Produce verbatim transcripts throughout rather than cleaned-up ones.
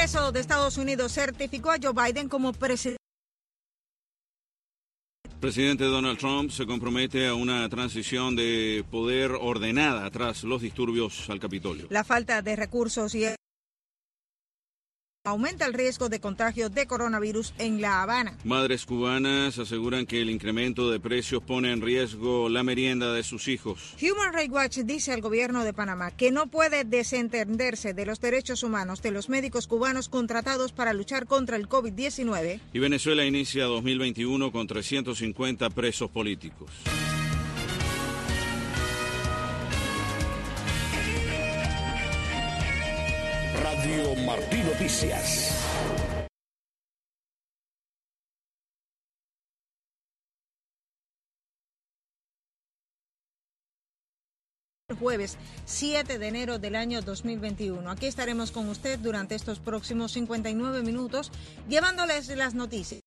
Congreso de Estados Unidos certificó a Joe Biden como presidente. El presidente Donald Trump se compromete a una transición de poder ordenada tras los disturbios al Capitolio. La falta de recursos y aumenta el riesgo de contagio de coronavirus en La Habana. Madres cubanas aseguran que el incremento de precios pone en riesgo la merienda de sus hijos. Human Rights Watch dice al gobierno de Panamá que no puede desentenderse de los derechos humanos de los médicos cubanos contratados para luchar contra el COVID diecinueve. Y Venezuela inicia dos mil veintiuno con trescientos cincuenta presos políticos. Radio Martí Noticias. El jueves siete de enero del año dos mil veintiuno. Aquí estaremos con usted durante estos próximos cincuenta y nueve minutos llevándoles las noticias.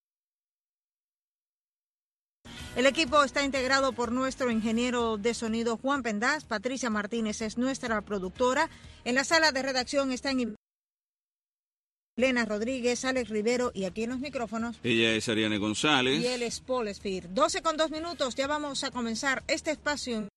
El equipo está integrado por nuestro ingeniero de sonido Juan Pendaz. Patricia Martínez es nuestra productora. En la sala de redacción están Elena Rodríguez, Alex Rivero y aquí en los micrófonos. Ella es Ariane González. Y él es Paul Sphere. doce con dos minutos, ya vamos a comenzar este espacio.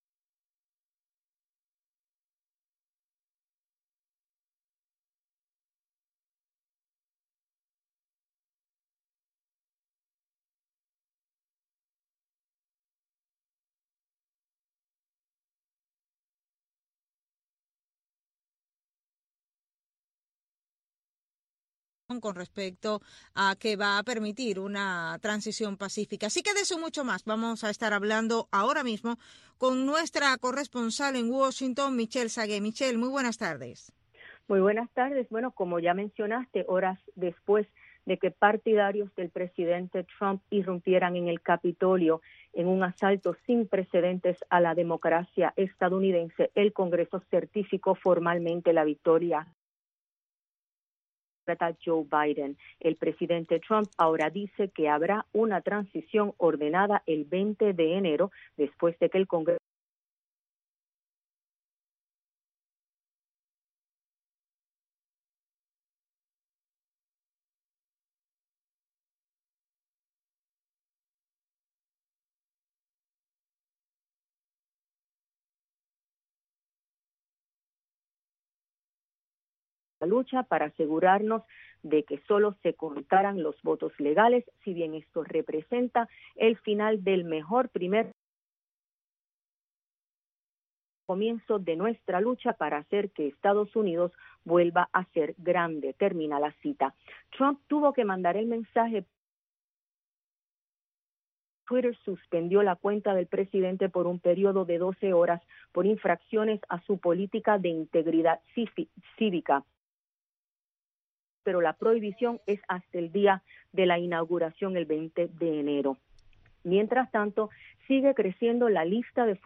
Con respecto a que va a permitir una transición pacífica. Así que de eso mucho más vamos a estar hablando ahora mismo con nuestra corresponsal en Washington, Michelle Sagué. Michelle, muy buenas tardes. Muy buenas tardes. Bueno, como ya mencionaste, horas después de que partidarios del presidente Trump irrumpieran en el Capitolio en un asalto sin precedentes a la democracia estadounidense, el Congreso certificó formalmente la victoria Joe Biden. El presidente Trump ahora dice que habrá una transición ordenada el veinte de enero después de que el Congreso lucha para asegurarnos de que solo se contaran los votos legales, si bien esto representa el final del mejor primer comienzo de nuestra lucha para hacer que Estados Unidos vuelva a ser grande. Termina la cita. Trump tuvo que mandar el mensaje. Twitter suspendió la cuenta del presidente por un periodo de doce horas por infracciones a su política de integridad cívica. Pero la prohibición es hasta el día de la inauguración, el veinte de enero. Mientras tanto, sigue creciendo la lista de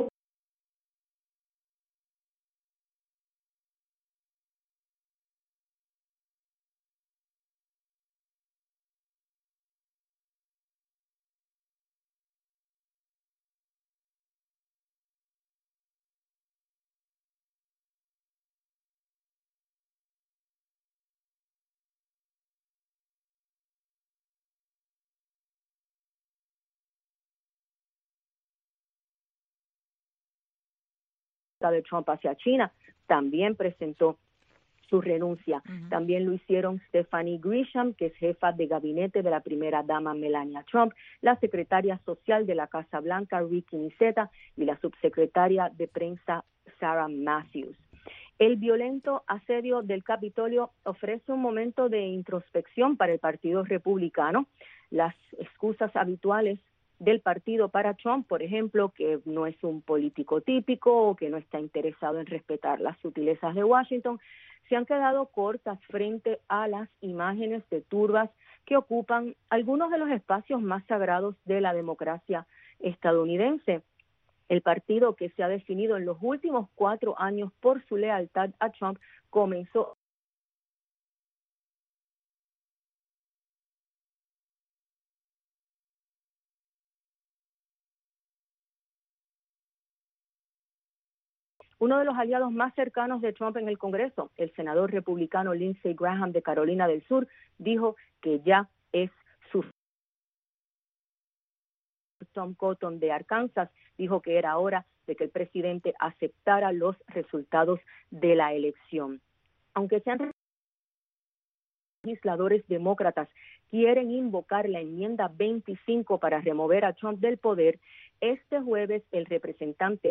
de Trump hacia China, también presentó su renuncia. Uh-huh. También lo hicieron Stephanie Grisham, que es jefa de gabinete de la primera dama Melania Trump, la secretaria social de la Casa Blanca, Ricky Niceta, y la subsecretaria de prensa, Sarah Matthews. El violento asedio del Capitolio ofrece un momento de introspección para el Partido Republicano. Las excusas habituales del partido para Trump, por ejemplo, que no es un político típico o que no está interesado en respetar las sutilezas de Washington, se han quedado cortas frente a las imágenes de turbas que ocupan algunos de los espacios más sagrados de la democracia estadounidense. El partido, que se ha definido en los últimos cuatro años por su lealtad a Trump, comenzó Uno de los aliados más cercanos de Trump en el Congreso, el senador republicano Lindsey Graham de Carolina del Sur, dijo que ya es su... Tom Cotton de Arkansas dijo que era hora de que el presidente aceptara los resultados de la elección. Aunque sean legisladores demócratas quieren invocar la enmienda veinticinco para remover a Trump del poder, este jueves el representante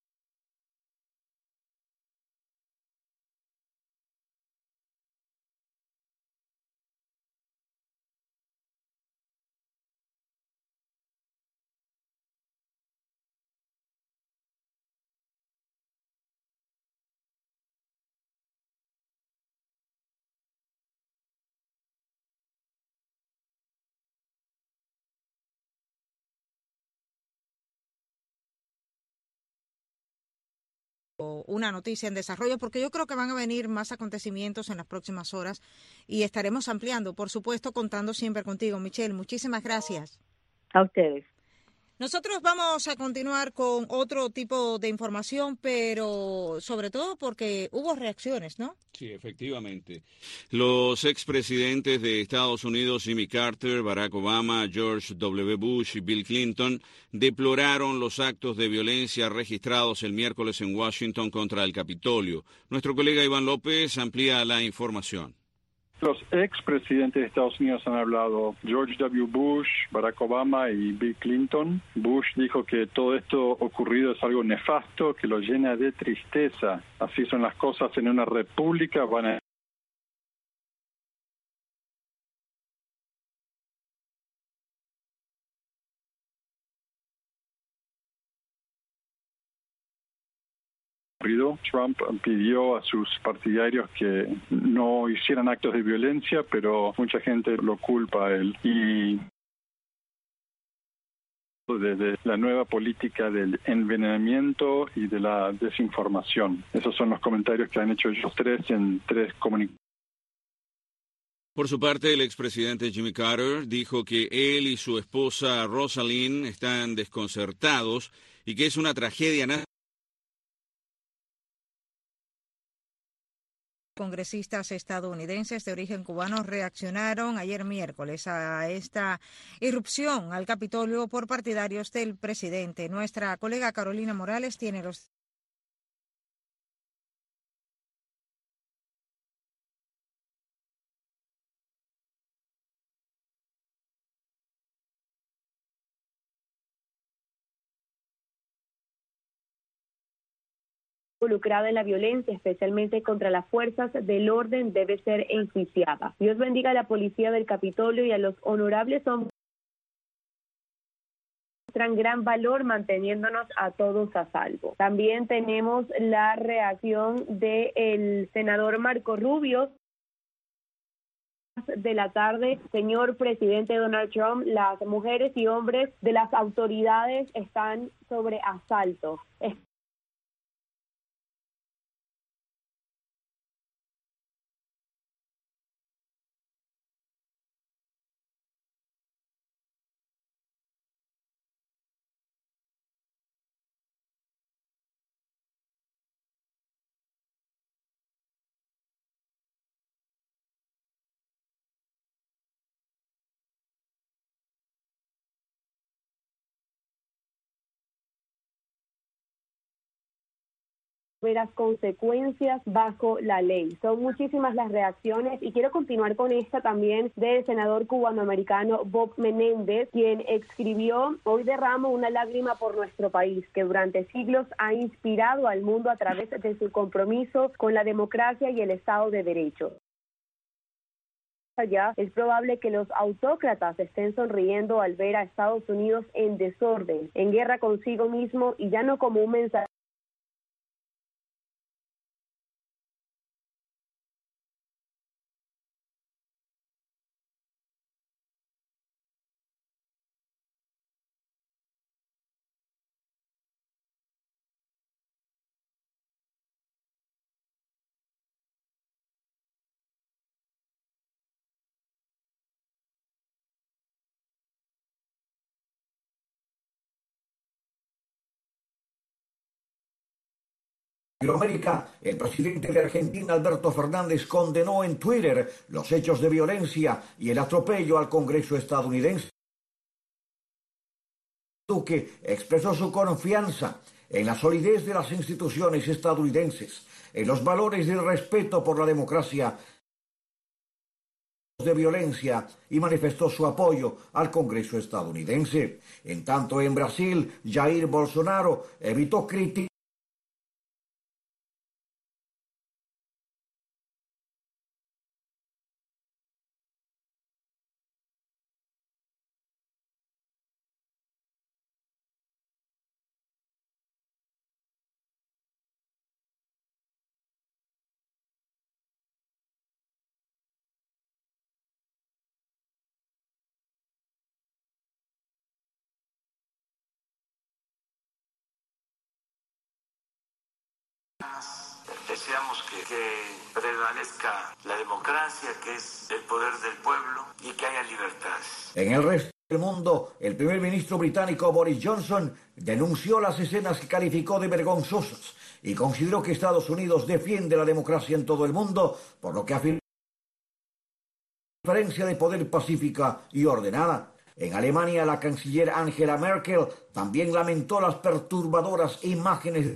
una noticia en desarrollo, porque yo creo que van a venir más acontecimientos en las próximas horas y estaremos ampliando, por supuesto, contando siempre contigo, Michelle. Muchísimas gracias. A ustedes. Nosotros vamos a continuar con otro tipo de información, pero sobre todo porque hubo reacciones, ¿no? Sí, efectivamente. Los expresidentes de Estados Unidos, Jimmy Carter, Barack Obama, George W. Bush y Bill Clinton, deploraron los actos de violencia registrados el miércoles en Washington contra el Capitolio. Nuestro colega Iván López amplía la información. Los expresidentes de Estados Unidos han hablado, George W. Bush, Barack Obama y Bill Clinton. Bush dijo que todo esto ocurrido es algo nefasto, que lo llena de tristeza. Así son las cosas en una república, van a... Trump pidió a sus partidarios que no hicieran actos de violencia, pero mucha gente lo culpa a él. Y desde la nueva política del envenenamiento y de la desinformación. Esos son los comentarios que han hecho ellos tres en tres comunicaciones. Por su parte, el expresidente Jimmy Carter dijo que él y su esposa Rosalind están desconcertados y que es una tragedia nacional. Congresistas estadounidenses de origen cubano reaccionaron ayer miércoles a esta irrupción al Capitolio por partidarios del presidente. Nuestra colega Carolina Morales tiene los... involucrada en la violencia, especialmente contra las fuerzas del orden, debe ser enjuiciada. Dios bendiga a la policía del Capitolio y a los honorables hombres que muestran gran valor manteniéndonos a todos a salvo. También tenemos la reacción del senador Marco Rubio. De la tarde, señor presidente Donald Trump, las mujeres y hombres de las autoridades están sobre asalto. Veras consecuencias bajo la ley. Son muchísimas las reacciones y quiero continuar con esta también del senador cubanoamericano Bob Menéndez, quien escribió: hoy derramo una lágrima por nuestro país, que durante siglos ha inspirado al mundo a través de su compromiso con la democracia y el Estado de Derecho. Allá, es probable que los autócratas estén sonriendo al ver a Estados Unidos en desorden, en guerra consigo mismo y ya no como un mensaje América, el presidente de Argentina, Alberto Fernández, condenó en Twitter los hechos de violencia y el atropello al Congreso estadounidense. Duque expresó su confianza en la solidez de las instituciones estadounidenses, en los valores del respeto por la democracia de violencia y manifestó su apoyo al Congreso estadounidense. En tanto, en Brasil, Jair Bolsonaro evitó críticas Deseamos que, que prevalezca la democracia, que es el poder del pueblo, y que haya libertades. En el resto del mundo, el primer ministro británico Boris Johnson denunció las escenas que calificó de vergonzosas y consideró que Estados Unidos defiende la democracia en todo el mundo, por lo que afirmó la diferencia de poder pacífica y ordenada. En Alemania, la canciller Angela Merkel también lamentó las perturbadoras imágenes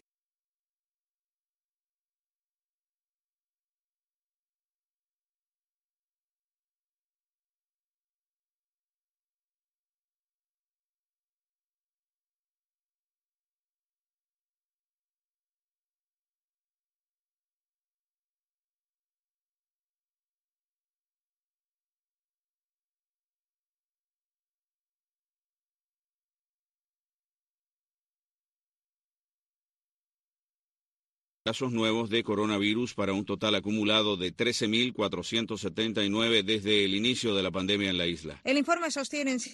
casos nuevos de coronavirus para un total acumulado de trece mil cuatrocientos setenta y nueve desde el inicio de la pandemia en la isla. El informe sostiene que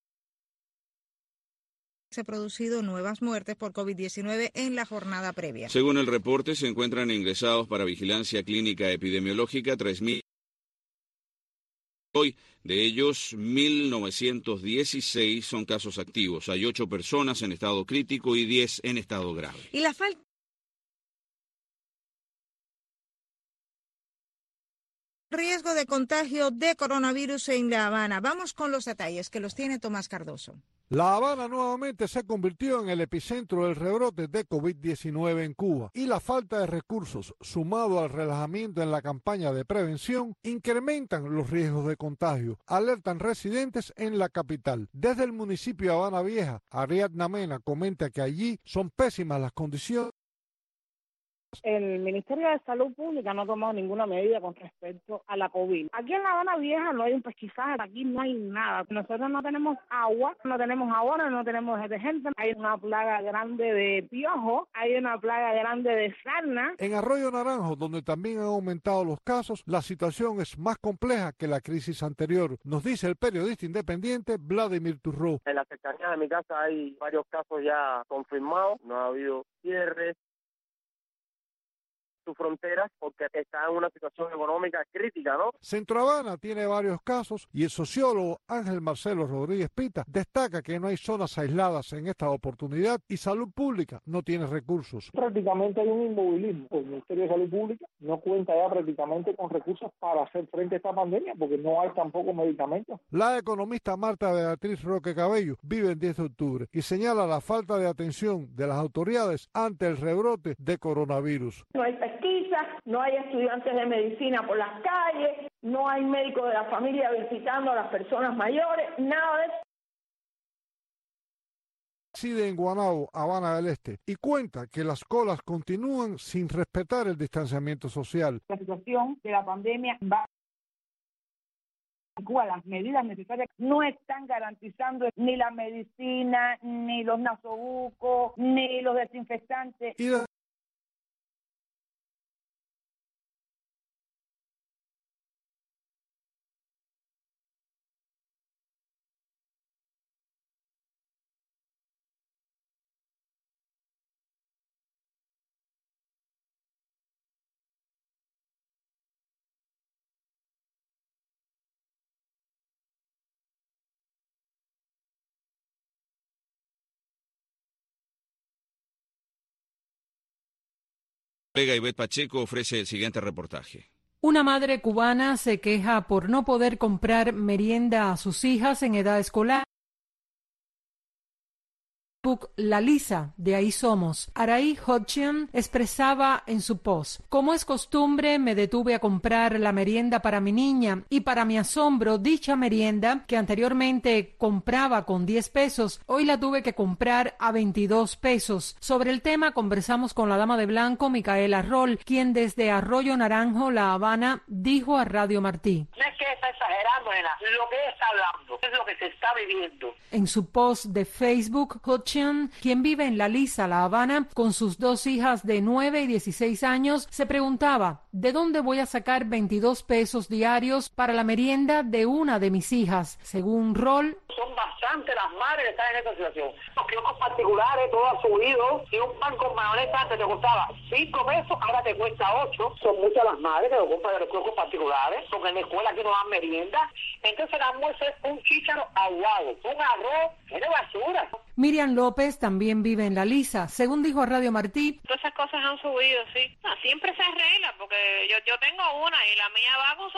se han producido nuevas muertes por COVID diecinueve en la jornada previa. Según el reporte, se encuentran ingresados para vigilancia clínica epidemiológica tres mil. Hoy, de ellos, mil novecientos dieciséis son casos activos. Hay ocho personas en estado crítico y diez en estado grave. Y la falta riesgo de contagio de coronavirus en La Habana. Vamos con los detalles que los tiene Tomás Cardoso. La Habana nuevamente se convirtió en el epicentro del rebrote de COVID diecinueve en Cuba y la falta de recursos, sumado al relajamiento en la campaña de prevención, incrementan los riesgos de contagio, alertan residentes en la capital. Desde el municipio de Habana Vieja, Ariadna Mena comenta que allí son pésimas las condiciones. El Ministerio de Salud Pública no ha tomado ninguna medida con respecto a la COVID. Aquí en La Habana Vieja no hay un pesquisaje, aquí no hay nada. Nosotros no tenemos agua, no tenemos jabón, no tenemos detergente. Hay una plaga grande de piojo, hay una plaga grande de sarna. En Arroyo Naranjo, donde también han aumentado los casos, la situación es más compleja que la crisis anterior, nos dice el periodista independiente Vladimir Turró. En la cercanía de mi casa hay varios casos ya confirmados, no ha habido cierres sus fronteras porque está en una situación económica crítica, ¿no? Centro Habana tiene varios casos y el sociólogo Ángel Marcelo Rodríguez Pita destaca que no hay zonas aisladas en esta oportunidad y Salud Pública no tiene recursos. Prácticamente hay un inmovilismo. El Ministerio de Salud Pública no cuenta ya prácticamente con recursos para hacer frente a esta pandemia porque no hay tampoco medicamentos. La economista Marta Beatriz Roque Cabello vive en diez de octubre y señala la falta de atención de las autoridades ante el rebrote de coronavirus. No hay pesquisas, no hay estudiantes de medicina por las calles, no hay médicos de la familia visitando a las personas mayores, nada de eso. Reside en Guanabo, Habana del Este, y cuenta que las colas continúan sin respetar el distanciamiento social. La situación de la pandemia va Cuba, las medidas necesarias no están garantizando ni la medicina, ni los nasobucos, ni los desinfectantes. Y la colega Ivette Pacheco ofrece el siguiente reportaje. Una madre cubana se queja por no poder comprar merienda a sus hijas en edad escolar. La Lisa, de ahí somos. Araí Hodgson expresaba en su post: como es costumbre, me detuve a comprar la merienda para mi niña y para mi asombro, dicha merienda, que anteriormente compraba con diez pesos, hoy la tuve que comprar a veintidós pesos. Sobre el tema conversamos con la dama de blanco, Micaela Roll, quien desde Arroyo Naranjo, La Habana, dijo a Radio Martí: no es que está exagerando, nena, lo que está hablando es lo que se está viviendo. En su post de Facebook, Hodgson, quien vive en La Lisa, La Habana, con sus dos hijas de nueve y dieciséis años, se preguntaba: ¿de dónde voy a sacar veintidós pesos diarios para la merienda de una de mis hijas? Según Roll, son bastante las madres que están en esta situación. Los kioscos particulares, todo ha subido. Si un pan con mayonesa antes te costaba cinco pesos, ahora te cuesta ocho. Son muchas las madres que lo compran de los kioscos particulares, porque en la escuela aquí no dan merienda. Entonces el almuerzo es un chícharo aguado, un arroz, es de basura. Miriam López también vive en La Lisa. Según dijo a Radio Martí, todas esas cosas han subido, sí. No, siempre se arregla, porque yo, yo tengo una y la mía va con su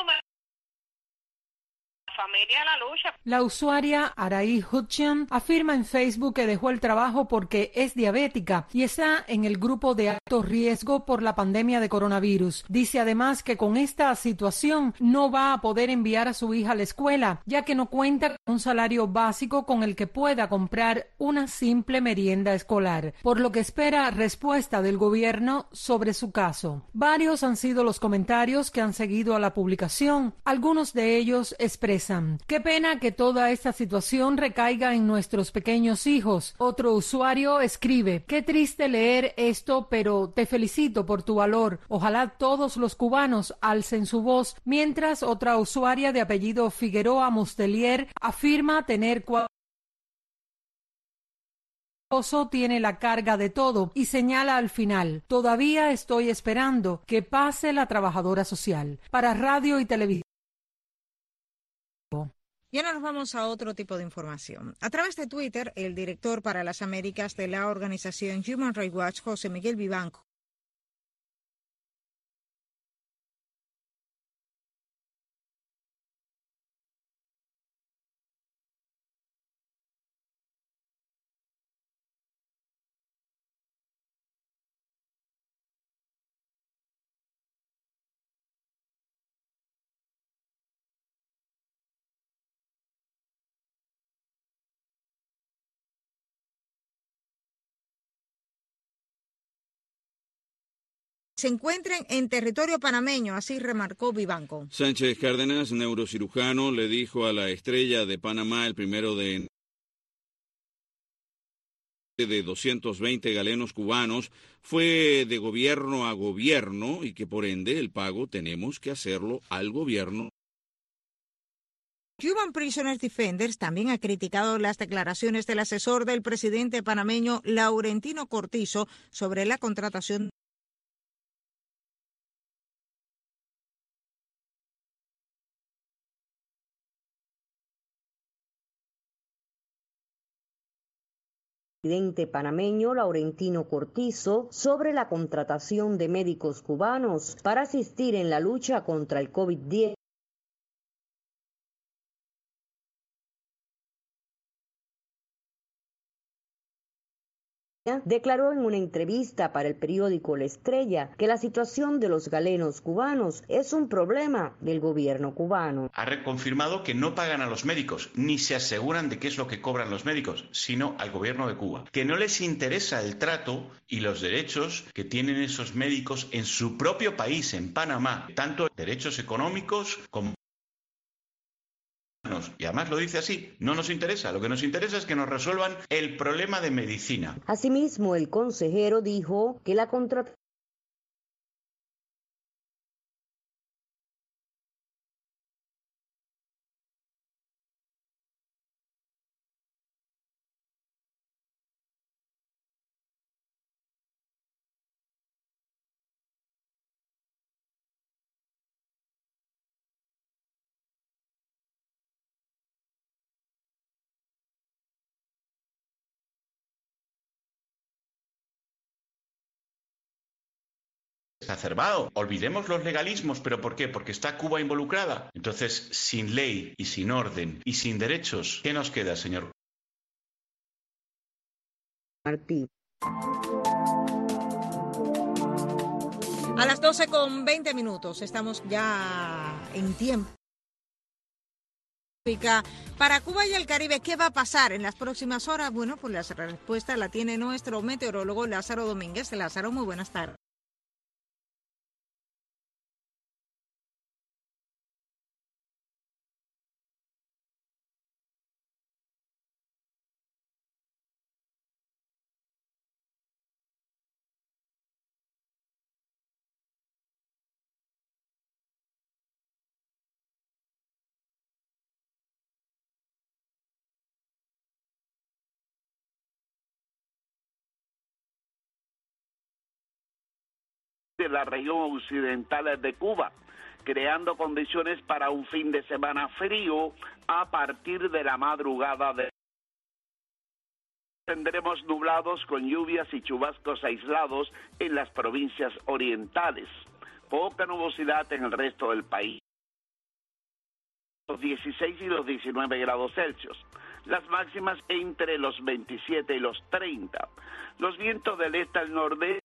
familia a la lucha. La usuaria Araí Hodgson afirma en Facebook que dejó el trabajo porque es diabética y está en el grupo de alto riesgo por la pandemia de coronavirus. Dice además que con esta situación no va a poder enviar a su hija a la escuela, ya que no cuenta con un salario básico con el que pueda comprar una simple merienda escolar, por lo que espera respuesta del gobierno sobre su caso. Varios han sido los comentarios que han seguido a la publicación. Algunos de ellos expresan: qué pena que toda esta situación recaiga en nuestros pequeños hijos. Otro usuario escribe: qué triste leer esto, pero te felicito por tu valor. Ojalá todos los cubanos alcen su voz. Mientras, otra usuaria de apellido Figueroa Mustelier afirma tener cuatro tiene la carga de todo y señala al final: todavía estoy esperando que pase la trabajadora social. Para Radio y Televisión. Y ahora nos vamos a otro tipo de información. A través de Twitter, el director para las Américas de la organización Human Rights Watch, José Miguel Vivanco, se encuentren en territorio panameño, así remarcó Vivanco. Sánchez Cárdenas, neurocirujano, le dijo a La Estrella de Panamá el primero de de doscientos veinte galenos cubanos fue de gobierno a gobierno y que por ende el pago tenemos que hacerlo al gobierno. Cuban Prisoners Defenders también ha criticado las declaraciones del asesor del presidente panameño Laurentino Cortizo sobre la contratación presidente panameño Laurentino Cortizo sobre la contratación de médicos cubanos para asistir en la lucha contra el COVID diecinueve. Declaró en una entrevista para el periódico La Estrella que la situación de los galenos cubanos es un problema del gobierno cubano. Ha reconfirmado que no pagan a los médicos, ni se aseguran de qué es lo que cobran los médicos, sino al gobierno de Cuba. Que no les interesa el trato y los derechos que tienen esos médicos en su propio país, en Panamá, tanto derechos económicos como... Y además lo dice así: no nos interesa, lo que nos interesa es que nos resuelvan el problema de medicina. Asimismo, el consejero dijo que la contratación exacerbado. Olvidemos los legalismos, ¿pero por qué? Porque está Cuba involucrada. Entonces, sin ley y sin orden y sin derechos, ¿qué nos queda, señor? Martí. A las doce con veinte minutos, estamos ya en tiempo. Para Cuba y el Caribe, ¿qué va a pasar en las próximas horas? Bueno, pues la respuesta la tiene nuestro meteorólogo Lázaro Domínguez. Lázaro, muy buenas tardes. De la región occidental de Cuba, creando condiciones para un fin de semana frío a partir de la madrugada de... Tendremos nublados con lluvias y chubascos aislados en las provincias orientales, poca nubosidad en el resto del país. Los dieciséis y los diecinueve grados Celsius, las máximas entre los veintisiete y los treinta. Los vientos del este al nordeste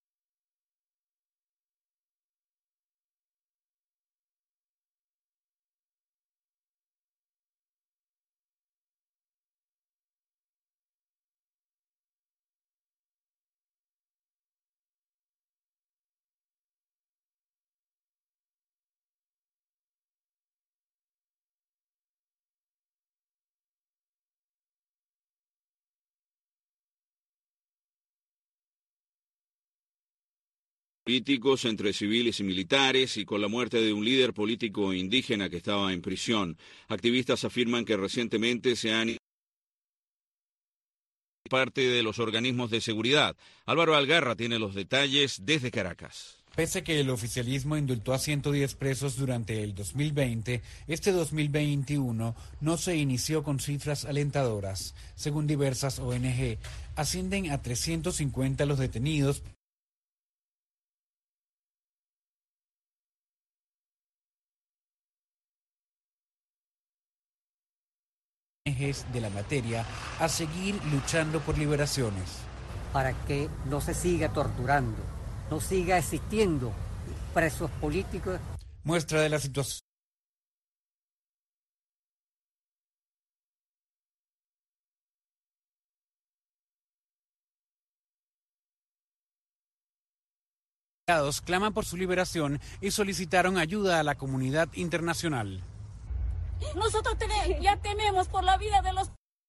políticos entre civiles y militares y con la muerte de un líder político indígena que estaba en prisión. Activistas afirman que recientemente se han parte de los organismos de seguridad. Álvaro Algarra tiene los detalles desde Caracas. Pese a que el oficialismo indultó a ciento diez presos durante el dos mil veinte, este dos mil veintiuno no se inició con cifras alentadoras. Según diversas O N Ge, ascienden a trescientos cincuenta los detenidos. De la materia a seguir luchando por liberaciones. Para que no se siga torturando, no siga existiendo presos políticos. Muestra de la situación. Claman por su liberación y solicitaron ayuda a la comunidad internacional. Nosotros tenemos, ya tememos por la vida de los...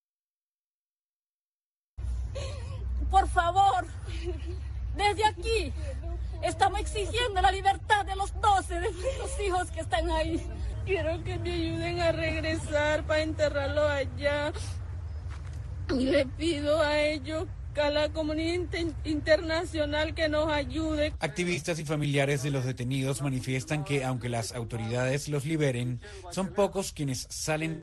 Por favor, desde aquí estamos exigiendo la libertad de los doce de nuestros hijos que están ahí. Quiero que me ayuden a regresar para enterrarlo allá. Y le pido a ellos, a la comunidad inter internacional que nos ayude. Activistas y familiares de los detenidos manifiestan que, aunque las autoridades los liberen, son pocos quienes salen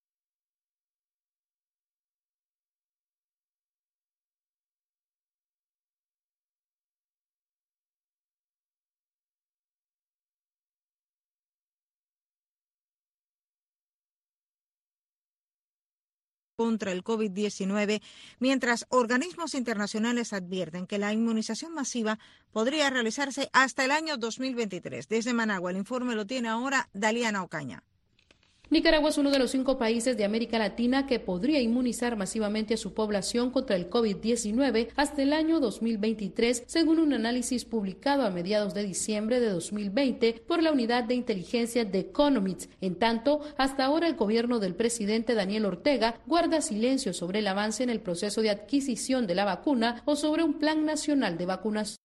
contra el COVID diecinueve, mientras organismos internacionales advierten que la inmunización masiva podría realizarse hasta el año dos mil veintitrés. Desde Managua, el informe lo tiene ahora Daliana Ocaña. Nicaragua es uno de los cinco países de América Latina que podría inmunizar masivamente a su población contra el COVID diecinueve hasta el año dos mil veintitrés, según un análisis publicado a mediados de diciembre de dos mil veinte por la unidad de inteligencia de Economics. En tanto, hasta ahora el gobierno del presidente Daniel Ortega guarda silencio sobre el avance en el proceso de adquisición de la vacuna o sobre un plan nacional de vacunación.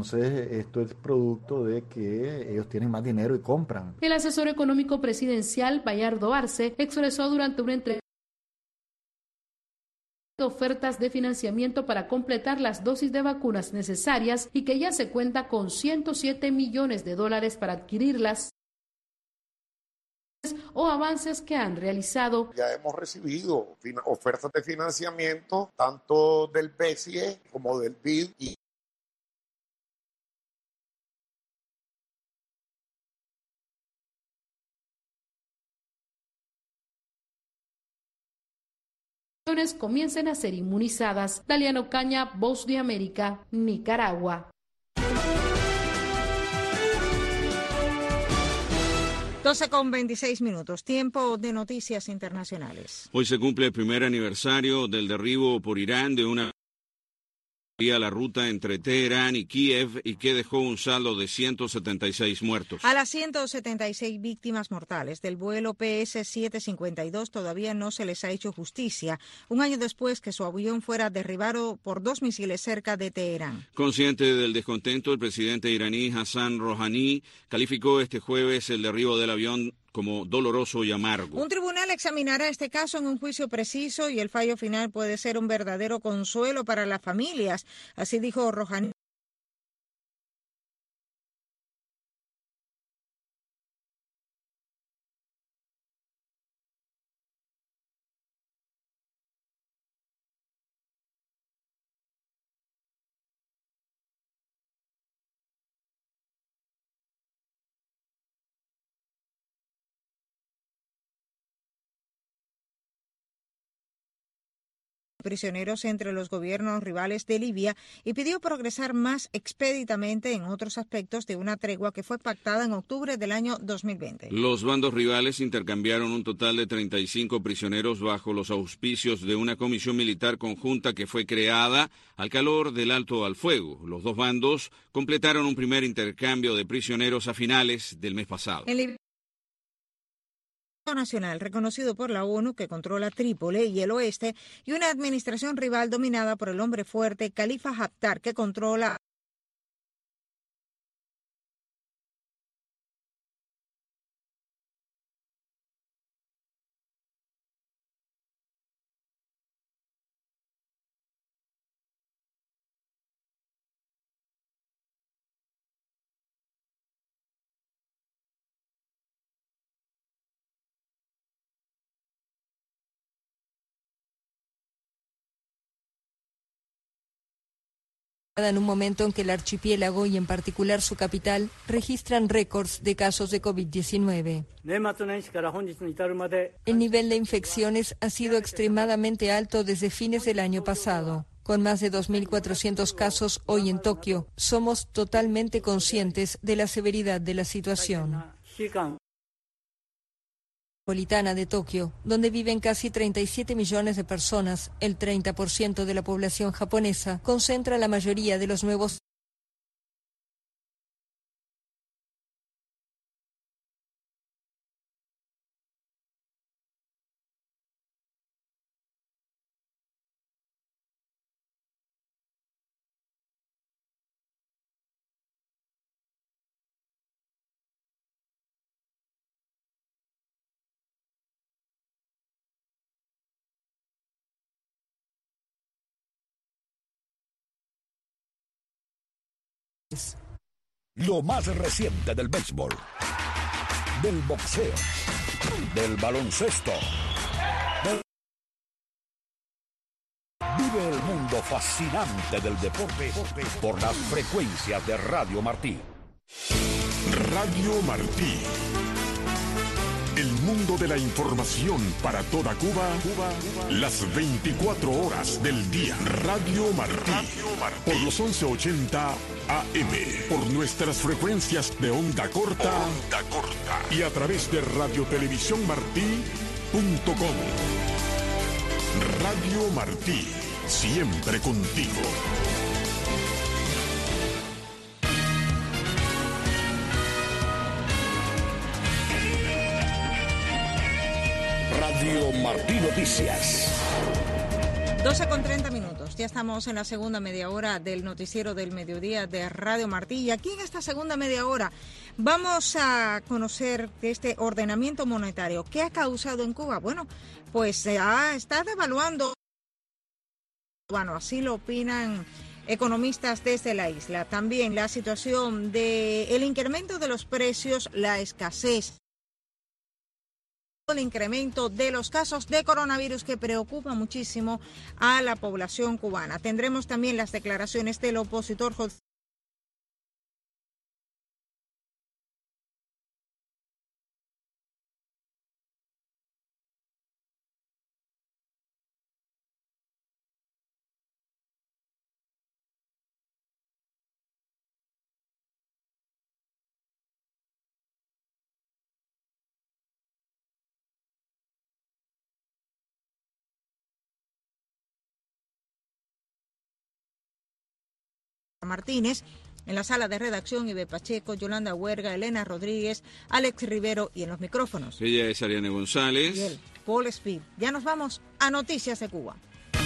entonces esto es producto de que ellos tienen más dinero y compran. El asesor económico presidencial, Bayardo Arce, expresó durante una entrevista ofertas de financiamiento para completar las dosis de vacunas necesarias y que ya se cuenta con ciento siete millones de dólares para adquirirlas o avances que han realizado. Ya hemos recibido ofertas de financiamiento tanto del B C E como del B I D y comiencen a ser inmunizadas. Daliano Caña, Voz de América, Nicaragua. doce con veintiséis minutos, tiempo de noticias internacionales. Hoy se cumple el primer aniversario del derribo por Irán de una a la ruta entre Teherán y Kiev y que dejó un saldo de ciento setenta y seis muertos. A las ciento setenta y seis víctimas mortales del vuelo P S setecientos cincuenta y dos todavía no se les ha hecho justicia, un año después que su avión fuera derribado por dos misiles cerca de Teherán. Consciente del descontento, el presidente iraní Hassan Rouhani calificó este jueves el derribo del avión como doloroso y amargo. Un tribunal examinará este caso en un juicio preciso y el fallo final puede ser un verdadero consuelo para las familias, así dijo Rouhani. Prisioneros entre los gobiernos rivales de Libia y pidió progresar más expeditamente en otros aspectos de una tregua que fue pactada en octubre del año dos mil veinte. Los bandos rivales intercambiaron un total de treinta y cinco prisioneros bajo los auspicios de una comisión militar conjunta que fue creada al calor del alto al fuego. Los dos bandos completaron un primer intercambio de prisioneros a finales del mes pasado. El nacional reconocido por la ONU que controla Trípoli y el oeste y una administración rival dominada por el hombre fuerte Khalifa Haftar que controla en un momento en que el archipiélago y en particular su capital registran récords de casos de COVID diecinueve. El nivel de infecciones ha sido extremadamente alto desde fines del año pasado. Con más de dos mil cuatrocientos casos hoy en Tokio, somos totalmente conscientes de la severidad de la situación. Metropolitana de Tokio, donde viven casi treinta y siete millones de personas, el treinta por ciento de la población japonesa, concentra la mayoría de los nuevos Lo más reciente del béisbol, del boxeo, del baloncesto. Del... Vive el mundo fascinante del deporte por las frecuencias de Radio Martí. Radio Martí. El mundo de la información para toda Cuba, Cuba, las veinticuatro horas del día. Radio Martí, Radio Martí. Por los once ochenta A M, por nuestras frecuencias de onda corta, onda corta. Y a través de radio televisión martí punto com. Radio Martí, siempre contigo. Radio Martí Noticias. doce con treinta minutos. Regresamos, ya estamos en la segunda media hora del noticiero del mediodía de Radio Martí y aquí en esta segunda media hora vamos a conocer este ordenamiento monetario. ¿Qué ha causado en Cuba? Bueno, pues se ha, está devaluando, bueno, así lo opinan economistas desde la isla. También la situación del incremento de los precios, la escasez, el incremento de los casos de coronavirus que preocupa muchísimo a la población cubana. Tendremos también las declaraciones del opositor José Martínez, en la sala de redacción Ibe Pacheco, Yolanda Huerga, Elena Rodríguez, Alex Rivero y en los micrófonos. Ella es Ariane González. Y él, Paul Speed. Ya nos vamos a Noticias de Cuba.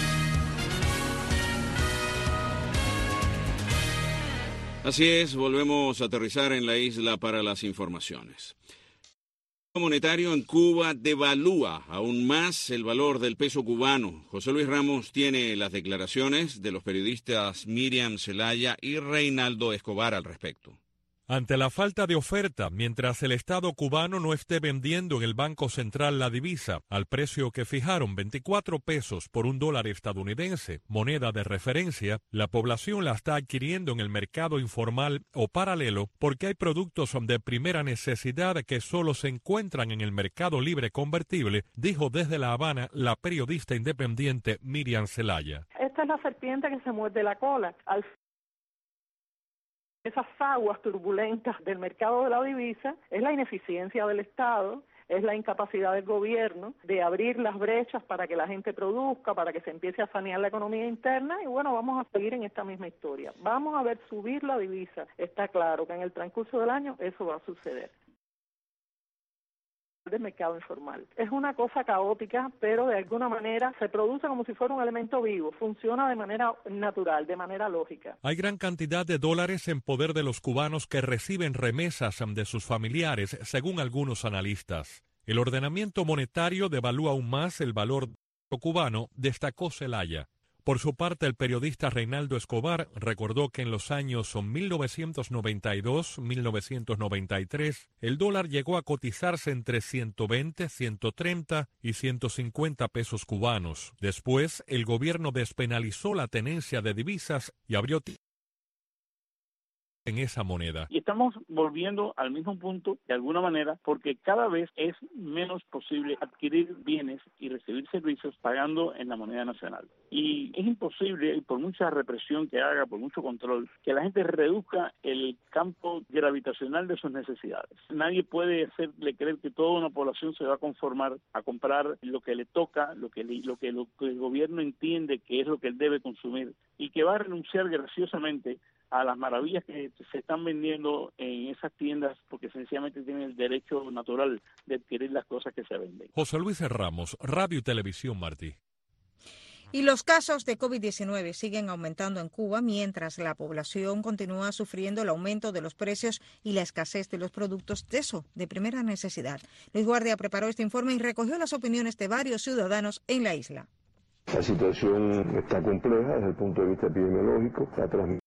Así es, volvemos a aterrizar en la isla para las informaciones. El monetario en Cuba devalúa aún más el valor del peso cubano. José Luis Ramos tiene las declaraciones de los periodistas Miriam Zelaya y Reinaldo Escobar al respecto. Ante la falta de oferta, mientras el Estado cubano no esté vendiendo en el Banco Central la divisa al precio que fijaron veinticuatro pesos por un dólar estadounidense, moneda de referencia, la población la está adquiriendo en el mercado informal o paralelo porque hay productos de primera necesidad que solo se encuentran en el mercado libre convertible, dijo desde La Habana la periodista independiente Miriam Zelaya. Esta es la serpiente que se muerde la cola. Al Esas aguas turbulentas del mercado de la divisa es la ineficiencia del Estado, es la incapacidad del gobierno de abrir las brechas para que la gente produzca, para que se empiece a sanear la economía interna y bueno, vamos a seguir en esta misma historia. Vamos a ver subir la divisa. Está claro que en el transcurso del año eso va a suceder. Del mercado informal. Es una cosa caótica, pero de alguna manera se produce como si fuera un elemento vivo, funciona de manera natural, de manera lógica. Hay gran cantidad de dólares en poder de los cubanos que reciben remesas de sus familiares, según algunos analistas. El ordenamiento monetario devalúa aún más el valor cubano, destacó Zelaya. Por su parte, el periodista Reinaldo Escobar recordó que en los años mil novecientos noventa y dos a mil novecientos noventa y tres, el dólar llegó a cotizarse entre ciento veinte, ciento treinta y ciento cincuenta pesos cubanos. Después, el gobierno despenalizó la tenencia de divisas y abrió en esa moneda. Y estamos volviendo al mismo punto de alguna manera porque cada vez es menos posible adquirir bienes y recibir servicios pagando en la moneda nacional. Y es imposible, y por mucha represión que haga, por mucho control, que la gente reduzca el campo gravitacional de sus necesidades. Nadie puede hacerle creer que toda una población se va a conformar a comprar lo que le toca, lo que, le, lo que, lo que el gobierno entiende que es lo que él debe consumir y que va a renunciar graciosamente a las maravillas que se están vendiendo en esas tiendas porque sencillamente tienen el derecho natural de adquirir las cosas que se venden. José Luis Ramos, Radio y Televisión Martí. Y los casos de COVID diecinueve siguen aumentando en Cuba mientras la población continúa sufriendo el aumento de los precios y la escasez de los productos de eso, de primera necesidad. Luis Guardia preparó este informe y recogió las opiniones de varios ciudadanos en la isla. La situación está compleja desde el punto de vista epidemiológico. La transmisión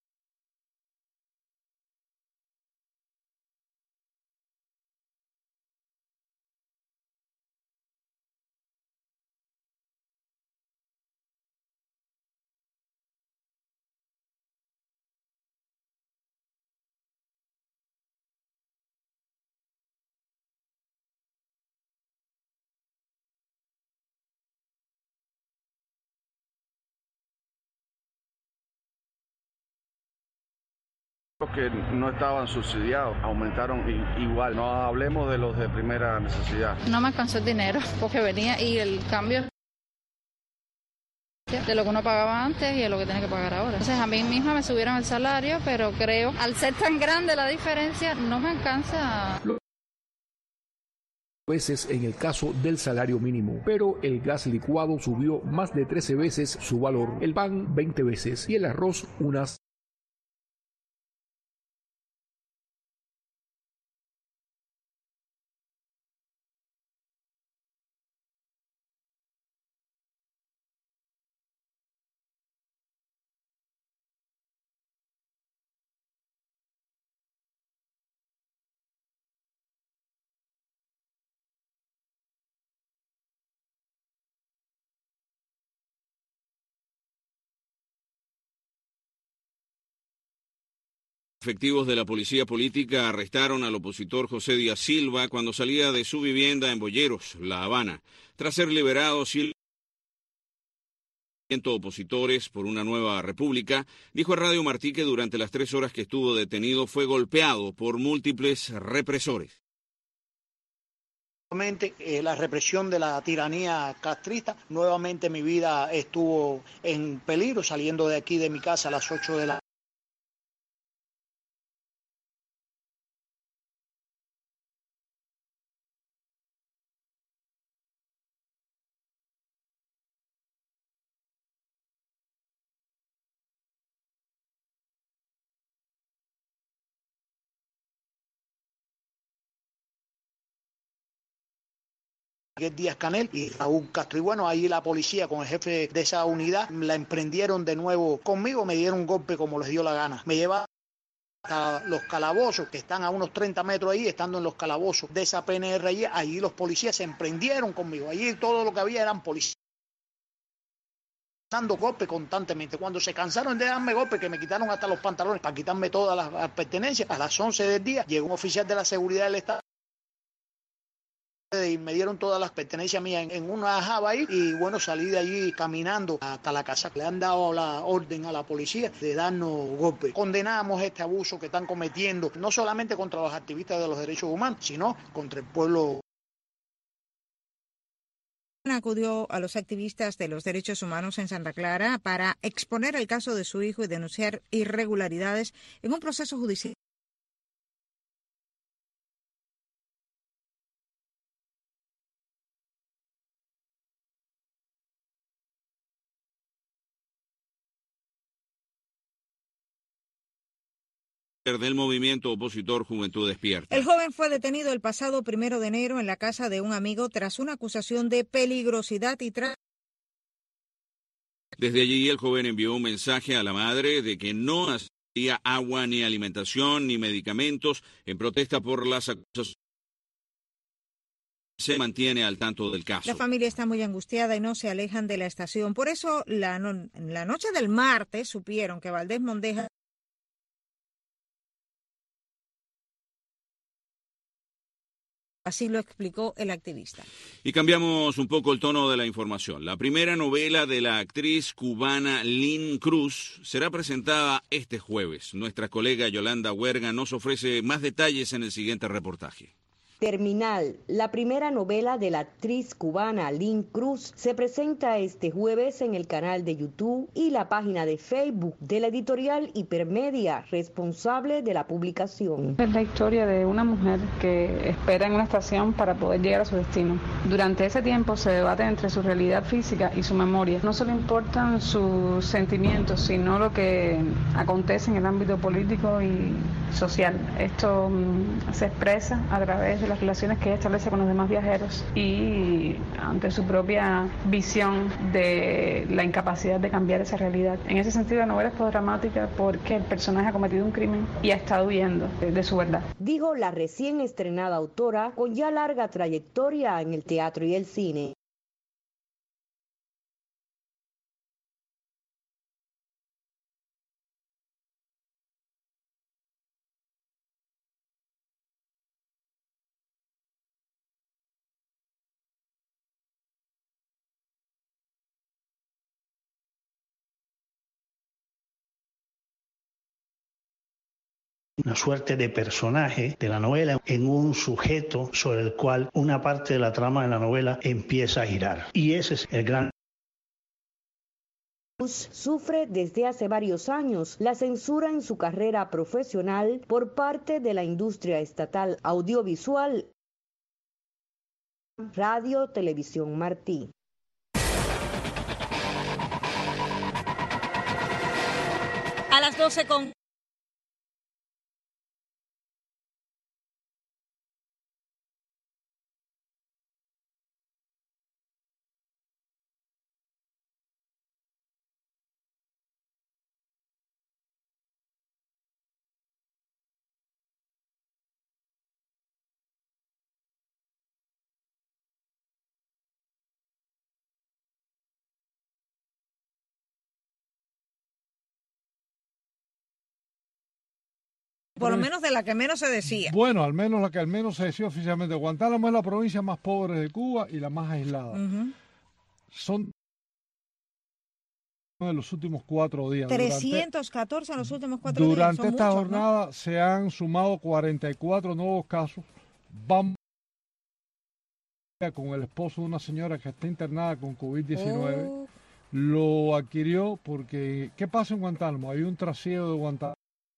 que no estaban subsidiados, aumentaron igual. No hablemos de los de primera necesidad. No me alcanzó el dinero porque venía y el cambio de lo que uno pagaba antes y de lo que tiene que pagar ahora. Entonces a mí misma me subieron el salario, pero creo, al ser tan grande la diferencia, no me alcanza. veces en el caso del salario mínimo, pero el gas licuado subió más de trece veces su valor, el pan veinte veces y el arroz unas Efectivos de la policía política arrestaron al opositor José Díaz Silva cuando salía de su vivienda en Boyeros, La Habana. Tras ser liberado, Silva, opositores por una nueva república, dijo a Radio Martí que durante las tres horas que estuvo detenido fue golpeado por múltiples represores. Eh, la represión de la tiranía castrista, nuevamente mi vida estuvo en peligro saliendo de aquí de mi casa a las ocho de la Díaz Canel y Raúl Castro. Y bueno, ahí la policía con el jefe de esa unidad la emprendieron de nuevo conmigo, me dieron un golpe como les dio la gana. Me llevaron a los calabozos que están a unos treinta metros ahí, estando en los calabozos de esa P N R allí, allí los policías se emprendieron conmigo. Allí todo lo que había eran policías dando golpes constantemente. Cuando se cansaron de darme golpes, que me quitaron hasta los pantalones para quitarme todas las, las pertenencias, a las once del día llegó un oficial de la seguridad del Estado y me dieron todas las pertenencias mías en, en una java ahí y bueno, salí de allí caminando hasta la casa. Le han dado la orden a la policía de darnos golpes. Condenamos este abuso que están cometiendo, no solamente contra los activistas de los derechos humanos, sino contra el pueblo. Acudió a los activistas de los derechos humanos en Santa Clara para exponer el caso de su hijo y denunciar irregularidades en un proceso judicial. Del movimiento opositor Juventud Despierta. El joven fue detenido el pasado primero de enero en la casa de un amigo tras una acusación de peligrosidad y tráfico. Desde allí el joven envió un mensaje a la madre de que no hacía agua, ni alimentación, ni medicamentos en protesta por las acusaciones. Se mantiene al tanto del caso. La familia está muy angustiada y no se alejan de la estación. Por eso, la, no, en la noche del martes supieron que Valdés Mondeja Así lo explicó el activista. Y cambiamos un poco el tono de la información. La primera novela de la actriz cubana Lynn Cruz será presentada este jueves. Nuestra colega Yolanda Huerga nos ofrece más detalles en el siguiente reportaje. Terminal, la primera novela de la actriz cubana Lynn Cruz, se presenta este jueves en el canal de YouTube y la página de Facebook de la editorial Hipermedia, responsable de la publicación. Es la historia de una mujer que espera en una estación para poder llegar a su destino. Durante ese tiempo se debate entre su realidad física y su memoria. No solo importan sus sentimientos, sino lo que acontece en el ámbito político y social. Esto um, se expresa a través de las relaciones que ella establece con los demás viajeros y ante su propia visión de la incapacidad de cambiar esa realidad. En ese sentido, la novela es podramática porque el personaje ha cometido un crimen y ha estado huyendo de, de su verdad. Dijo la recién estrenada autora con ya larga trayectoria en el teatro y el cine. Una suerte de personaje de la novela en un sujeto sobre el cual una parte de la trama de la novela empieza a girar. Y ese es el gran... Sufre desde hace varios años la censura en su carrera profesional por parte de la industria estatal audiovisual Radio Televisión Martí. A las doce con... Por lo menos de la que menos se decía. Bueno, al menos la que al menos se decía oficialmente. Guantánamo es la provincia más pobre de Cuba y la más aislada. Uh-huh. Son en los últimos cuatro días. trescientos catorce durante, en los últimos cuatro durante días. Durante esta muchos, jornada ¿no? se han sumado cuarenta y cuatro nuevos casos. Vamos con el esposo de una señora que está internada con COVID diecinueve. Oh. Lo adquirió porque, ¿qué pasa en Guantánamo? Hay un trasiego de Guantánamo.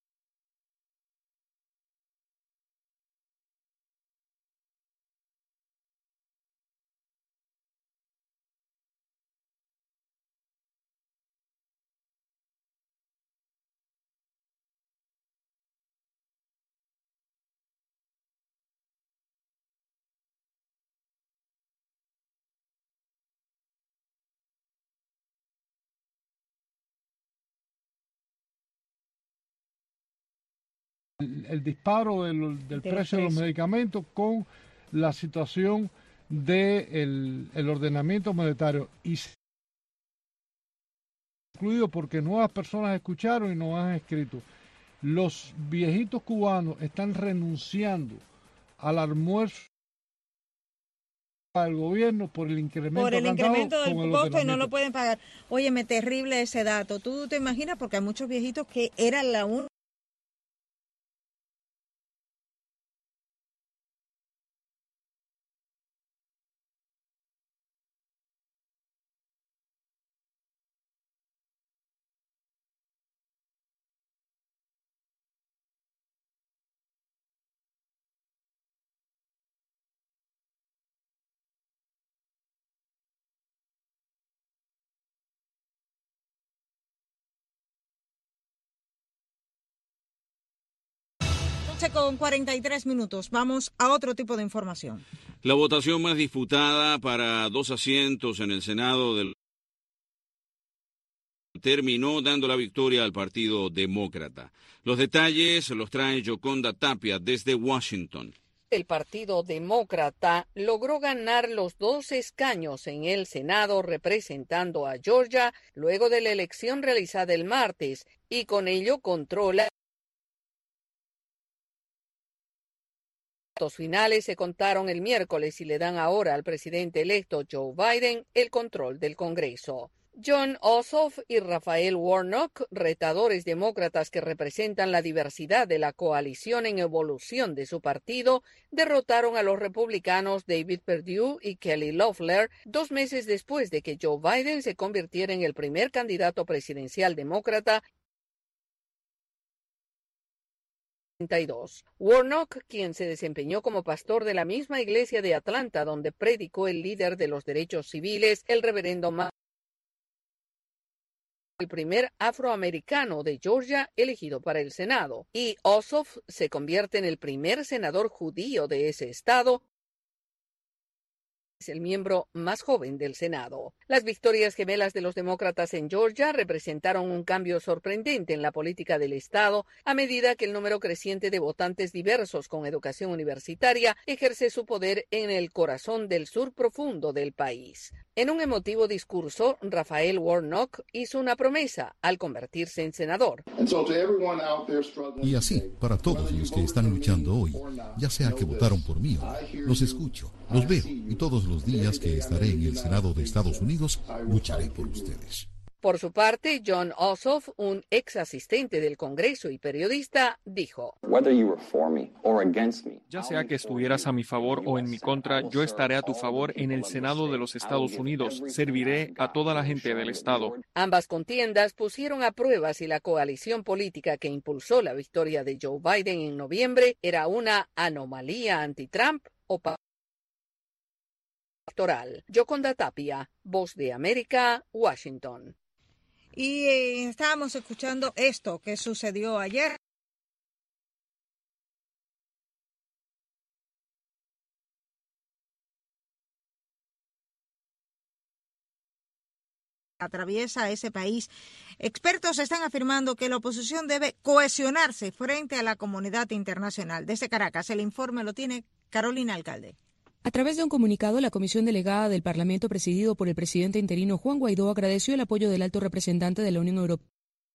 El, el disparo del, del de precio de los medicamentos con la situación del de el ordenamiento monetario y incluido porque nuevas personas escucharon y nos han escrito. Los viejitos cubanos están renunciando al almuerzo del gobierno por el incremento, por el incremento del costo y no lo pueden pueden pagar. Óyeme, terrible ese dato. ¿Tú te imaginas? Porque hay muchos viejitos que era la única con cuarenta y tres minutos. Vamos a otro tipo de información. La votación más disputada para dos asientos en el Senado del terminó dando la victoria al Partido Demócrata. Los detalles los trae Yoconda Tapia desde Washington. El Partido Demócrata logró ganar los dos escaños en el Senado representando a Georgia luego de la elección realizada el martes y con ello controla. Los votos finales se contaron el miércoles y le dan ahora al presidente electo Joe Biden el control del Congreso. Jon Ossoff y Raphael Warnock, retadores demócratas que representan la diversidad de la coalición en evolución de su partido, derrotaron a los republicanos David Perdue y Kelly Loeffler dos meses después de que Joe Biden se convirtiera en el primer candidato presidencial demócrata. Warnock, quien se desempeñó como pastor de la misma iglesia de Atlanta donde predicó el líder de los derechos civiles, el reverendo Ma, el primer afroamericano de Georgia elegido para el Senado, y Ossoff se convierte en el primer senador judío de ese estado. Es el miembro más joven del Senado. Las victorias gemelas de los demócratas en Georgia representaron un cambio sorprendente en la política del estado a medida que el número creciente de votantes diversos con educación universitaria ejerce su poder en el corazón del sur profundo del país. En un emotivo discurso, Raphael Warnock hizo una promesa al convertirse en senador. Y así, para todos los que están luchando hoy, ya sea que votaron por mí o no, los escucho, los veo y todos los días que estaré en el Senado de Estados Unidos, lucharé por ustedes. Por su parte, Jon Ossoff, un ex asistente del Congreso y periodista, dijo: Ya sea que estuvieras a mi favor o en mi contra, yo estaré a tu favor en el Senado de los Estados Unidos. Serviré a toda la gente del Estado. Ambas contiendas pusieron a prueba si la coalición política que impulsó la victoria de Joe Biden en noviembre era una anomalía anti-Trump o electoral. Yoconda Tapia, Voz de América, Washington. Y eh, estábamos escuchando esto que sucedió ayer. Atraviesa ese país. Expertos están afirmando que la oposición debe cohesionarse frente a la comunidad internacional. Desde Caracas, el informe lo tiene Carolina Alcalde. A través de un comunicado, la comisión delegada del Parlamento, presidido por el presidente interino Juan Guaidó, agradeció el apoyo del alto representante de la Unión Europea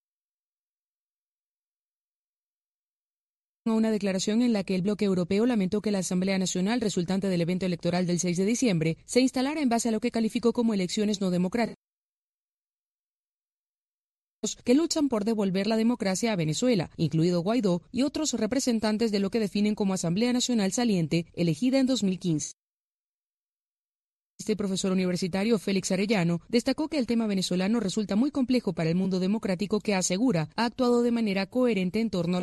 a una declaración en la que el bloque europeo lamentó que la Asamblea Nacional, resultante del evento electoral del seis de diciembre, se instalara en base a lo que calificó como elecciones no democráticas, que luchan por devolver la democracia a Venezuela, incluido Guaidó y otros representantes de lo que definen como Asamblea Nacional Saliente, elegida en dos mil quince. Este profesor universitario Félix Arellano destacó que el tema venezolano resulta muy complejo para el mundo democrático que, asegura, ha actuado de manera coherente en torno a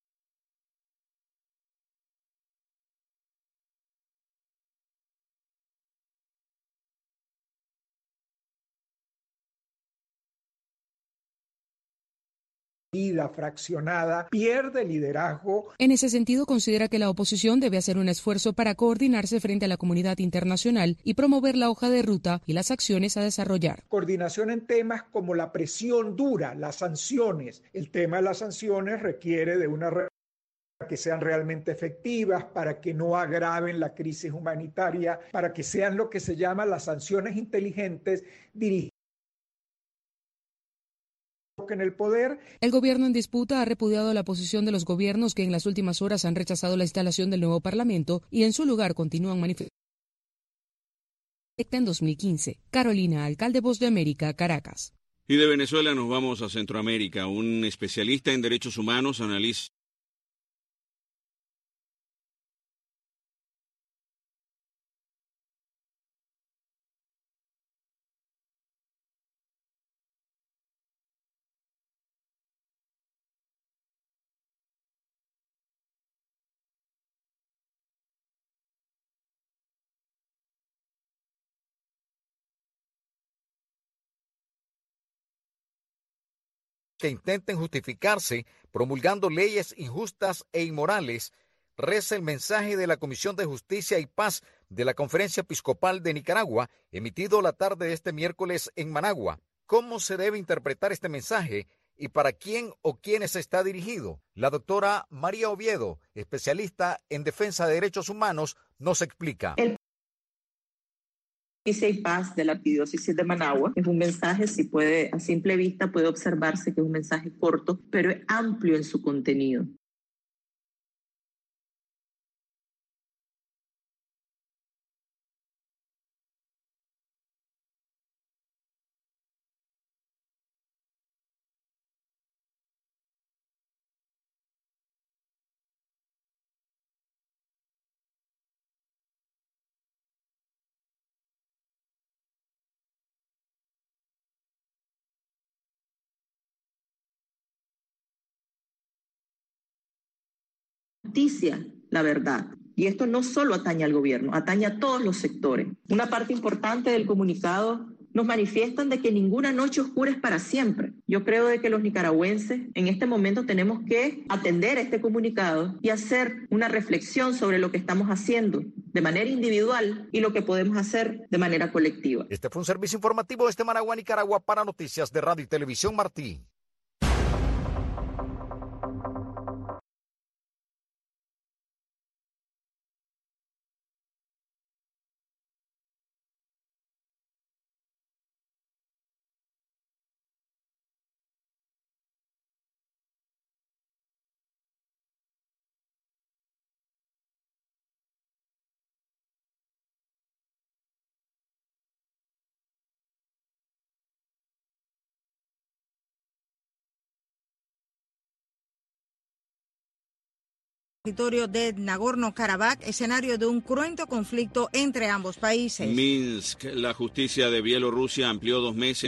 fraccionada, pierde liderazgo. En ese sentido, considera que la oposición debe hacer un esfuerzo para coordinarse frente a la comunidad internacional y promover la hoja de ruta y las acciones a desarrollar. Coordinación en temas como la presión dura, las sanciones. El tema de las sanciones requiere de una re- que sean realmente efectivas, para que no agraven la crisis humanitaria, para que sean lo que se llama las sanciones inteligentes dirigidas en el poder. El gobierno en disputa ha repudiado la posición de los gobiernos que en las últimas horas han rechazado la instalación del nuevo parlamento y en su lugar continúan manifestando en dos mil quince. Carolina Alcalde, Voz de América, Caracas. Y de Venezuela nos vamos a Centroamérica. Un especialista en derechos humanos analiza que intenten justificarse promulgando leyes injustas e inmorales, reza el mensaje de la Comisión de Justicia y Paz de la Conferencia Episcopal de Nicaragua, emitido la tarde de este miércoles en Managua. ¿Cómo se debe interpretar este mensaje y para quién o quiénes está dirigido? La doctora María Oviedo, especialista en defensa de derechos humanos, nos explica. El Justicia y Paz de la Arquidiócesis de Managua es un mensaje, si puede, a simple vista puede observarse que es un mensaje corto, pero es amplio en su contenido. Justicia, la verdad. Y esto no solo atañe al gobierno, atañe a todos los sectores. Una parte importante del comunicado nos manifiestan de que ninguna noche oscura es para siempre. Yo creo de que los nicaragüenses en este momento tenemos que atender este comunicado y hacer una reflexión sobre lo que estamos haciendo de manera individual y lo que podemos hacer de manera colectiva. Este fue un servicio informativo desde Managua, Nicaragua, para Noticias de Radio y Televisión Martí. Territorio de Nagorno-Karabaj, escenario de un cruento conflicto entre ambos países. Minsk, la justicia de Bielorrusia amplió dos meses.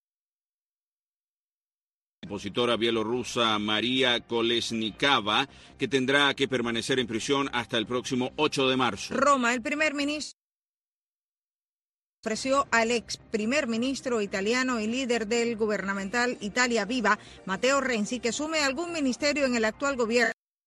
La opositora bielorrusa María Kolesnikava, que tendrá que permanecer en prisión hasta el próximo ocho de marzo. Roma, el primer ministro ofreció al ex primer ministro italiano y líder del gubernamental Italia Viva, Matteo Renzi, que sume algún ministerio en el actual gobierno.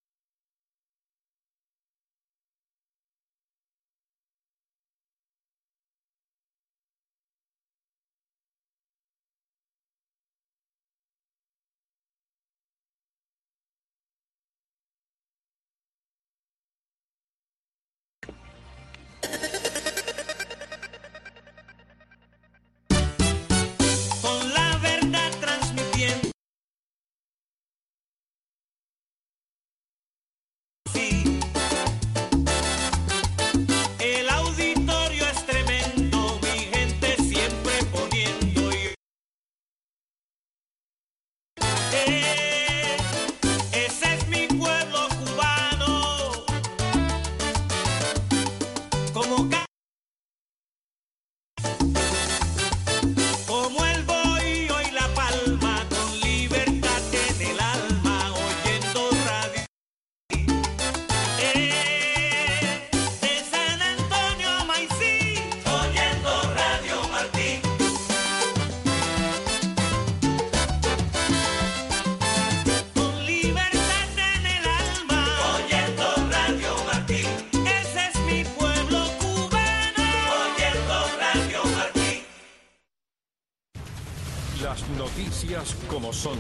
Noticias como son.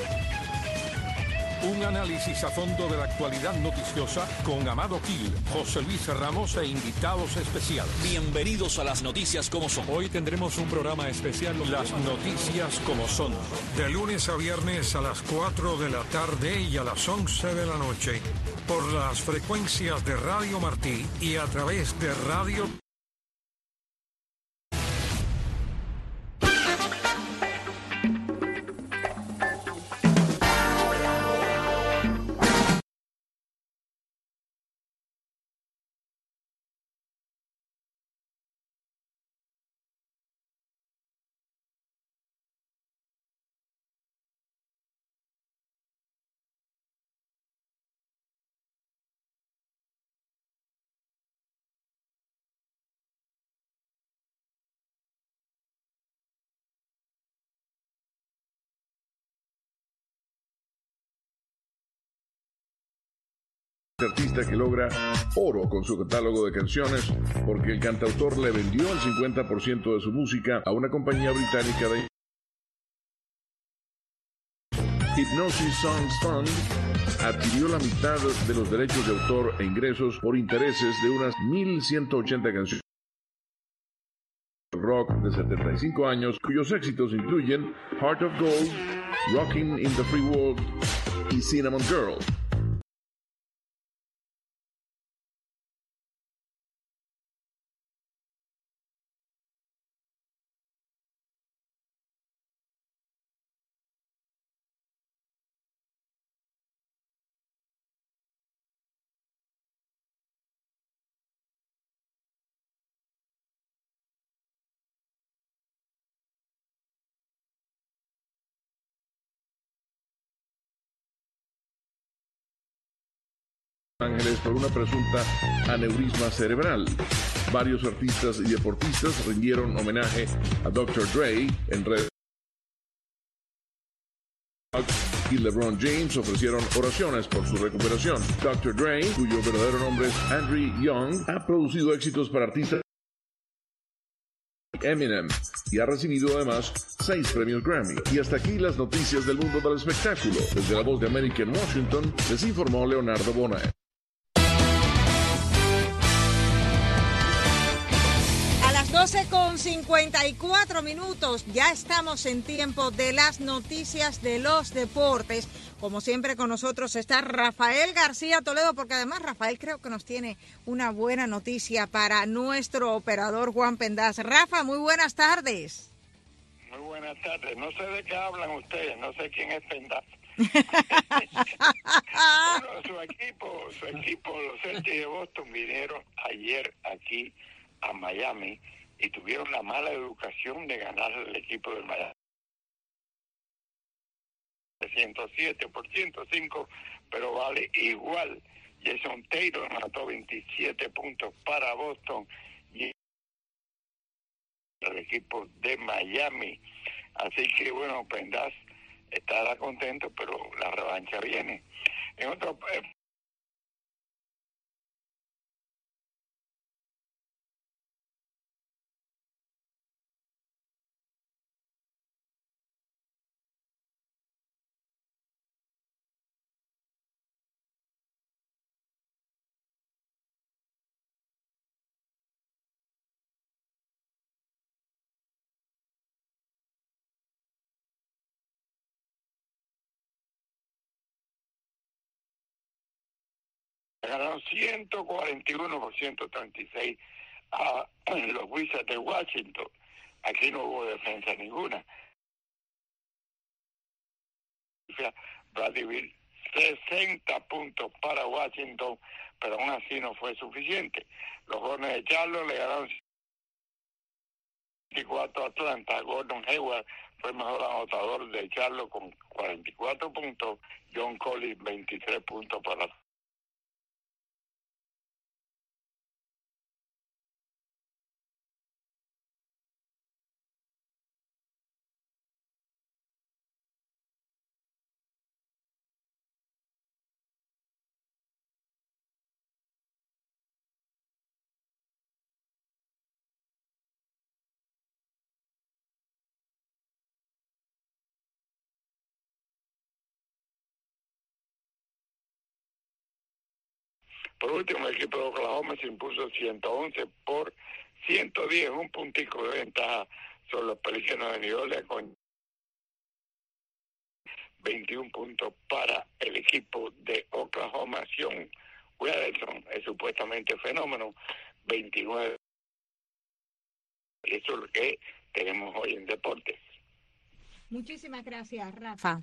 Un análisis a fondo de la actualidad noticiosa con Amado Gil, José Luis Ramos e invitados especiales. Bienvenidos a las noticias como son. Hoy tendremos un programa especial. Las noticias como son. De lunes a viernes a las cuatro de la tarde y a las once de la noche. Por las frecuencias de Radio Martí y a través de Radio... Artista que logra oro con su catálogo de canciones porque el cantautor le vendió el cincuenta por ciento de su música a una compañía británica de Hypnosis Songs Fund. Adquirió la mitad de los derechos de autor e ingresos por intereses de unas mil ciento ochenta canciones rock de setenta y cinco años, cuyos éxitos incluyen Heart of Gold, Rockin' in the Free World y Cinnamon Girl. Ángeles por una presunta aneurisma cerebral. Varios artistas y deportistas rindieron homenaje a doctor Dre en redes. Y LeBron James ofrecieron oraciones por su recuperación. doctor Dre, cuyo verdadero nombre es Andrew Young, ha producido éxitos para artistas Eminem y ha recibido además seis premios Grammy. Y hasta aquí las noticias del mundo del espectáculo. Desde la Voz de América en Washington, les informó Leonardo Bonet. doce con cincuenta y cuatro minutos, ya estamos en tiempo de las noticias de los deportes. Como siempre con nosotros está Rafael García Toledo, porque además Rafael creo que nos tiene una buena noticia para nuestro operador Juan Pendaz. Rafa, muy buenas tardes. Muy buenas tardes, no sé de qué hablan ustedes, no sé quién es Pendaz. Bueno, su equipo, su equipo, los Celtics de Boston vinieron ayer aquí a Miami y tuvieron la mala educación de ganar el equipo del Miami. ciento siete por ciento cinco, pero vale igual. Jason Taylor anotó veintisiete puntos para Boston y el equipo de Miami. Así que bueno, Pendas estará contento, pero la revancha viene. En otro eh, ganaron ciento cuarenta y uno por ciento treinta y seis a los Wizards de Washington. Aquí no hubo defensa ninguna. Bradley Beal sesenta puntos para Washington, pero aún así no fue suficiente. Los Hornets de Charlotte le ganaron veinticuatro a Atlanta. Gordon Hayward fue el mejor anotador de Charlotte con cuarenta y cuatro puntos. John Collins veintitrés puntos para Por último, el equipo de Oklahoma se impuso ciento once por ciento diez, un puntico de ventaja sobre los Pelícanos de New Orleans con veintiún puntos para el equipo de Oklahoma. Sean Williamson es supuestamente fenómeno, veintinueve. Eso es lo que tenemos hoy en deportes. Muchísimas gracias, Rafa.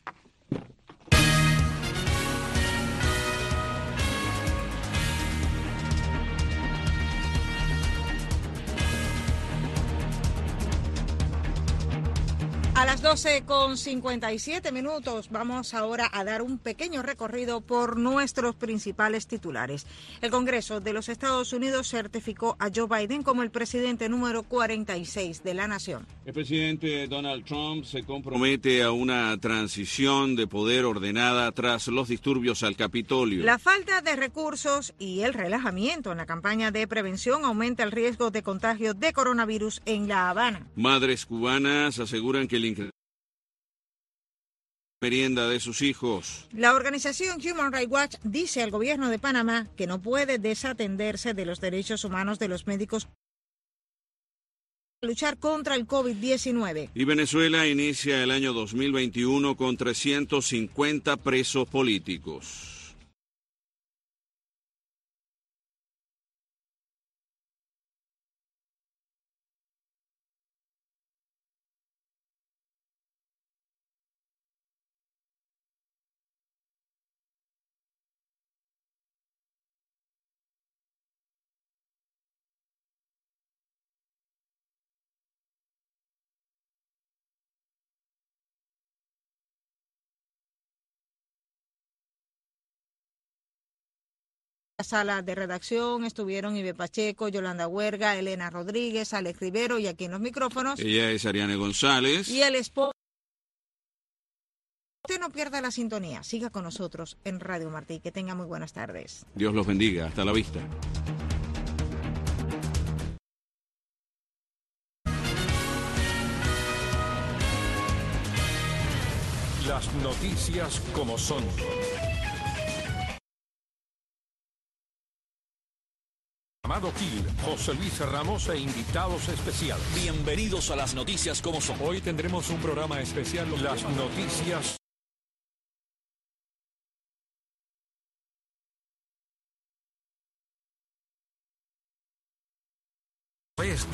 A las doce con cincuenta y siete minutos vamos ahora a dar un pequeño recorrido por nuestros principales titulares. El Congreso de los Estados Unidos certificó a Joe Biden como el presidente número cuarenta y seis de la nación. El presidente Donald Trump se compromete a una transición de poder ordenada tras los disturbios al Capitolio. La falta de recursos y el relajamiento en la campaña de prevención aumenta el riesgo de contagio de coronavirus en La Habana. Madres cubanas aseguran que el merienda de sus hijos. La organización Human Rights Watch dice al gobierno de Panamá que no puede desatenderse de los derechos humanos de los médicos para luchar contra el COVID diecinueve. Y Venezuela inicia el año dos mil veintiuno con trescientos cincuenta presos políticos. La sala de redacción estuvieron Ibe Pacheco, Yolanda Huerga, Elena Rodríguez, Alex Rivero y aquí en los micrófonos. Ella es Ariane González. Y el esposo. Usted no pierda la sintonía. Siga con nosotros en Radio Martí. Que tenga muy buenas tardes. Dios los bendiga. Hasta la vista. Las noticias como son. Amado Gil, José Luis Ramos e invitados especiales. Bienvenidos a las noticias como son. Hoy tendremos un programa especial. Las noticias